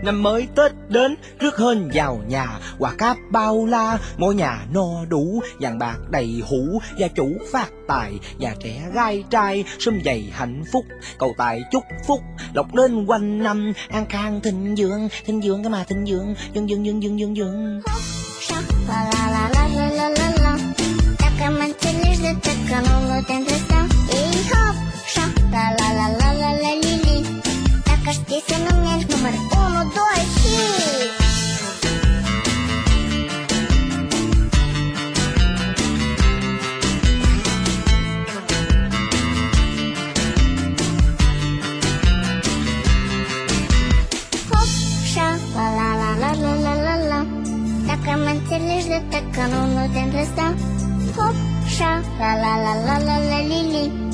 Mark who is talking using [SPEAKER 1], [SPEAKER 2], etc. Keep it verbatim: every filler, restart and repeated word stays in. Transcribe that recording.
[SPEAKER 1] Năm mới Tết đến, rước hên vào nhà, quà cáp bao la, mỗi nhà no đủ, vàng bạc đầy hũ, gia chủ phát tài, già trẻ gai trai, sum vầy hạnh phúc, cầu tài chúc phúc, lộc đến quanh năm, an khang thịnh vượng, thịnh vượng cái mà thịnh vượng, vượng vượng vượng vượng vượng vượng.
[SPEAKER 2] La la la la la la la la. Dacă mă înțelegi de tot că nu nu te îndrăstam. Ei hop, șap, la la la la la la li. Dacă știi să nu mergi număr unu, doi și... Hop, șap, la la la la la la la la. Dacă mă înțelegi de tot că nu nu te îndrăstam. Hop, șap, la la la la la la li li.